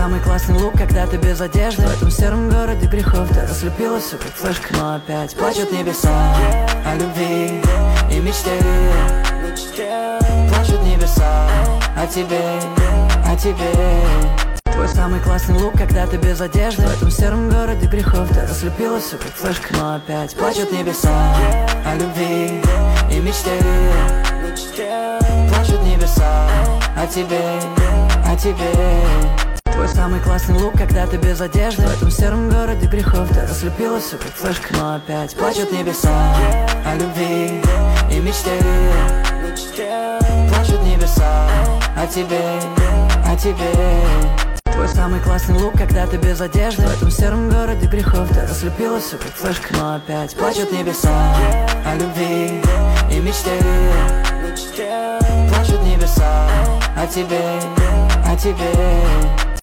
самый классный лук, когда ты без одежды. В этом сером городе грехов ты ослепила все как флешка. Но опять плачут небеса о любви и мечте. Плачут небеса о тебе, о тебе. Твой самый классный лук, когда ты без одежды. В этом сером городе грехов ты ослепила все как флешка. Но опять плачут небеса о любви и мечте. Плачут небеса о тебе, о тебе. Твой самый классный лук, когда ты без одежды. В этом сером городе грехов ты ослепила все как флешка. Но опять плачут небеса о любви и мечте. Плачут небеса о тебе, о тебе. Твой самый классный лук, когда ты без одежды. В этом сером городе грехов ты ослепила все как флешка. Но опять плачут небеса о любви и мечте. Плачут небеса о тебе, о тебе.